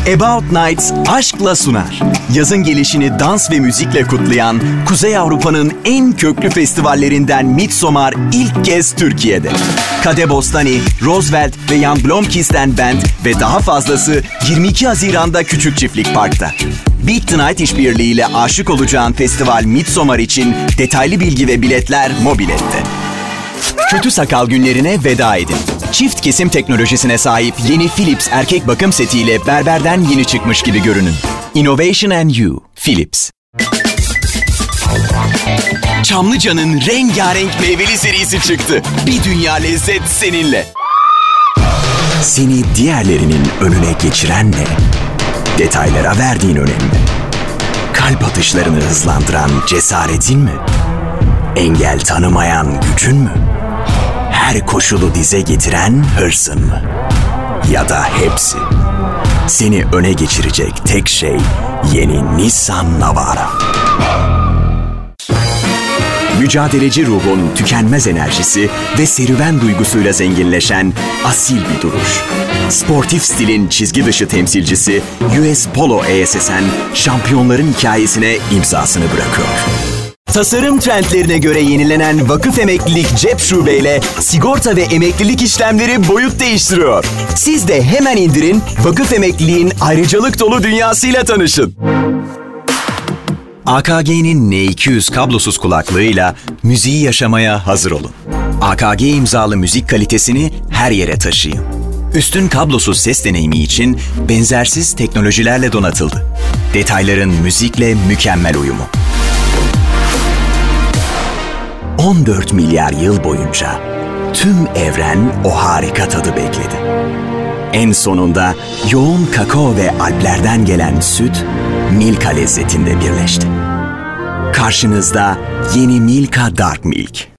About Nights aşkla sunar. Yazın gelişini dans ve müzikle kutlayan Kuzey Avrupa'nın en köklü festivallerinden Midsommar ilk kez Türkiye'de. Kade Bostani, Roosevelt ve Jan Blomqvist'ten Band ve daha fazlası 22 Haziran'da Küçük Çiftlik Park'ta. Beat the Night işbirliğiyle aşık olacağın festival Midsommar için detaylı bilgi ve biletler Mobilet'te. Kötü sakal günlerine veda edin. Çift kesim teknolojisine sahip yeni Philips erkek bakım setiyle berberden yeni çıkmış gibi görünün. Innovation and You, Philips. Çamlıca'nın rengarenk meyveli serisi çıktı. Bir dünya lezzet seninle. Seni diğerlerinin önüne geçiren ne? Detaylara verdiğin önem mi? Kalp atışlarını hızlandıran cesaretin mi? Engel tanımayan gücün mü? Her koşulu dize getiren hırsın mı? Ya da hepsi? Seni öne geçirecek tek şey yeni Nissan Navara. Mücadeleci ruhun tükenmez enerjisi ve serüven duygusuyla zenginleşen asil bir duruş. Sportif stilin çizgi dışı temsilcisi US Polo ESSN şampiyonların hikayesine imzasını bırakıyor. Tasarım trendlerine göre yenilenen Vakıf Emeklilik Cep Şube ile sigorta ve emeklilik işlemleri boyut değiştiriyor. Siz de hemen indirin, Vakıf Emekliliğin ayrıcalık dolu dünyasıyla tanışın. AKG'nin N200 kablosuz kulaklığıyla müziği yaşamaya hazır olun. AKG imzalı müzik kalitesini her yere taşıyın. Üstün kablosuz ses deneyimi için benzersiz teknolojilerle donatıldı. Detayların müzikle mükemmel uyumu. 14 milyar yıl boyunca tüm evren o harika tadı bekledi. En sonunda yoğun kakao ve Alplerden gelen süt, Milka lezzetinde birleşti. Karşınızda yeni Milka Dark Milk.